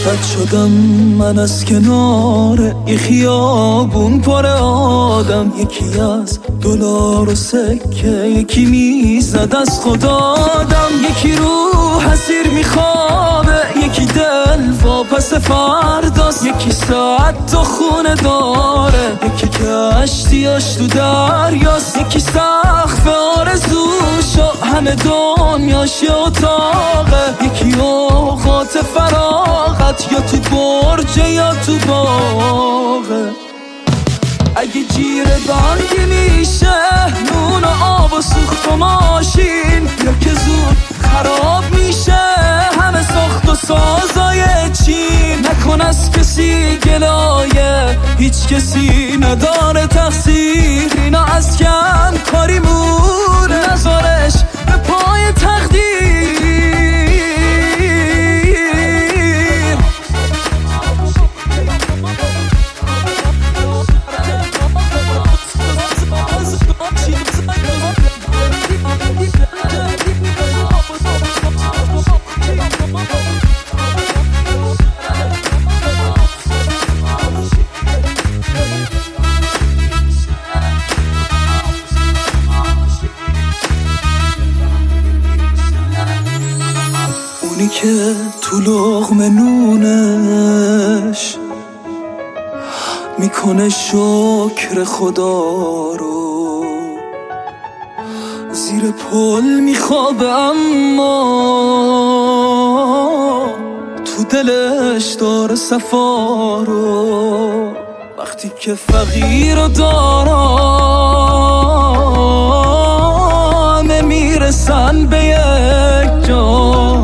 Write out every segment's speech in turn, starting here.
رد شدم من از کنار ای خیابون پر آدم، یکی از دلار و سکه یکی میزد از خدادم، یکی رو حسیر میخوابه یکی دل واپس فرداست، یکی ساعت تو خونه داره یکی کشتیاش تو دریاست، یکی سقف آرزوشو همه دنیاش یه اتاقه، یکی اوقات فراغت یا تو برجه یا تو باغه. اگه جیره بانگی میشه نون و آب و سوخت و ماشین، یا که زود خراب میشه همه ساخت و سازای چین، نکن از کسی گلایه هیچ کسی نداره تقصیر، اینا از کم کاری مونه نذارش به پای تقدیر. اونی که تو لقمه نونش میکنه شکر خدا رو، زیر پل میخوابه اما تو دلش داره صفا رو، وقتی که فقیر و دارا میرسن به یک جا،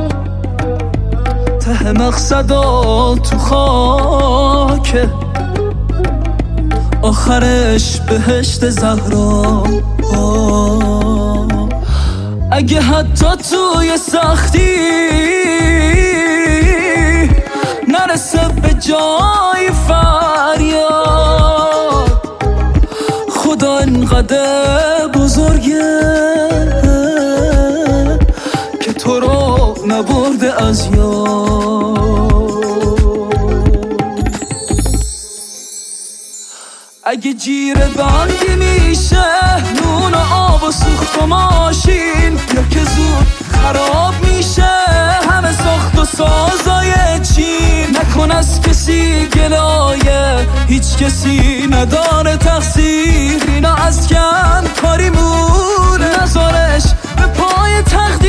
ته مقصدا تو خاکه آخرش بهشت زهرا. اگه حتی توی سختی نرسه به جای فریاد، خدا انقدر بزرگه که تو رو نبرده از یاد. اگه جیره بندی میشه نون و آب و سوخت و ماشین، یا که زود خراب میشه همه ساخت و سازای چین، نکن از کسی گلایه هیچ کسی نداره تقصیر، اینا از کم کاری مونه نذارش به پای تقدیر.